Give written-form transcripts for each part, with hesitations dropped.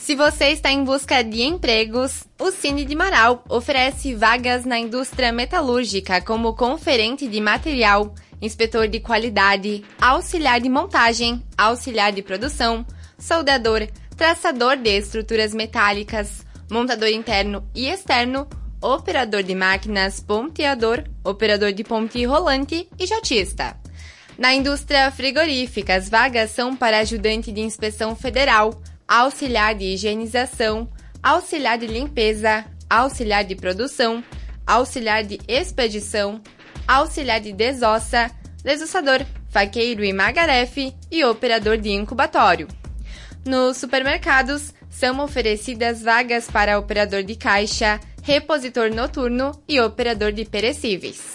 Se você está em busca de empregos, o Cine de Marau oferece vagas na indústria metalúrgica como conferente de material, inspetor de qualidade, auxiliar de montagem, auxiliar de produção, soldador, traçador de estruturas metálicas, montador interno e externo, operador de máquinas, ponteador, operador de ponte rolante e jatista. Na indústria frigorífica, as vagas são para ajudante de inspeção federal, auxiliar de higienização, auxiliar de limpeza, auxiliar de produção, auxiliar de expedição, auxiliar de desossa, desossador, faqueiro e magarefe e operador de incubatório. Nos supermercados, são oferecidas vagas para operador de caixa, repositor noturno e operador de perecíveis.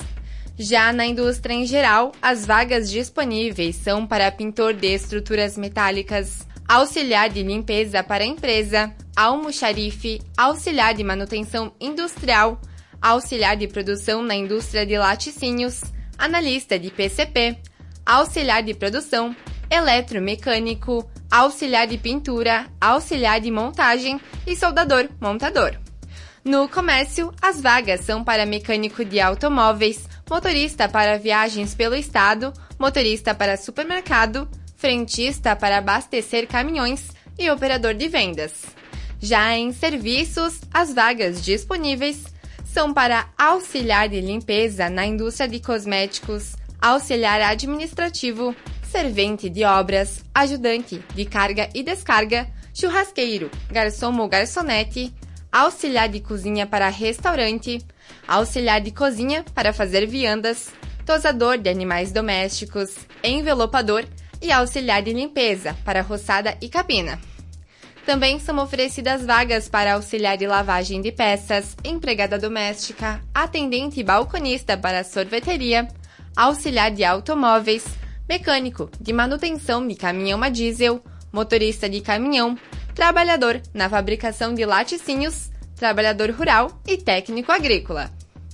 Já na indústria em geral, as vagas disponíveis são para pintor de estruturas metálicas, auxiliar de limpeza para a empresa, almoxarife, auxiliar de manutenção industrial, auxiliar de produção na indústria de laticínios, analista de PCP, auxiliar de produção, eletromecânico, auxiliar de pintura, auxiliar de montagem e soldador-montador. No comércio, as vagas são para mecânico de automóveis, motorista para viagens pelo estado, motorista para supermercado, frentista para abastecer caminhões e operador de vendas. Já em serviços, as vagas disponíveis são para auxiliar de limpeza na indústria de cosméticos, auxiliar administrativo, servente de obras, ajudante de carga e descarga, churrasqueiro, garçom ou garçonete, auxiliar de cozinha para restaurante, auxiliar de cozinha para fazer viandas, tosador de animais domésticos, envelopador e auxiliar de limpeza para roçada e cabina. Também são oferecidas vagas para auxiliar de lavagem de peças, empregada doméstica, atendente e balconista para sorveteria, auxiliar de automóveis, mecânico de manutenção de caminhão a diesel, motorista de caminhão, trabalhador na fabricação de laticínios, trabalhador rural e técnico agrícola.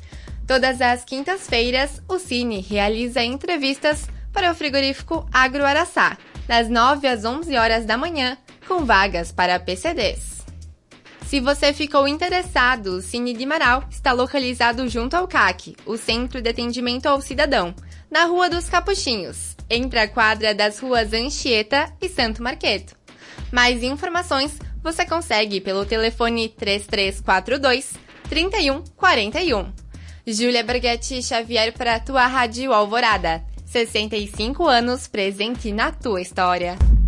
Todas as quintas-feiras, o Cine realiza entrevistas para o frigorífico Agro Araçá, das 9 às 11 horas da manhã, com vagas para PCDs. Se você ficou interessado, o Cine de Marau está localizado junto ao CAC, o Centro de Atendimento ao Cidadão, na Rua dos Capuchinhos, entre a quadra das ruas Anchieta e Santo Marqueto. Mais informações você consegue pelo telefone 3342-3141. Júlia Berghetti Xavier para a tua Rádio Alvorada. 65 anos presente na tua história.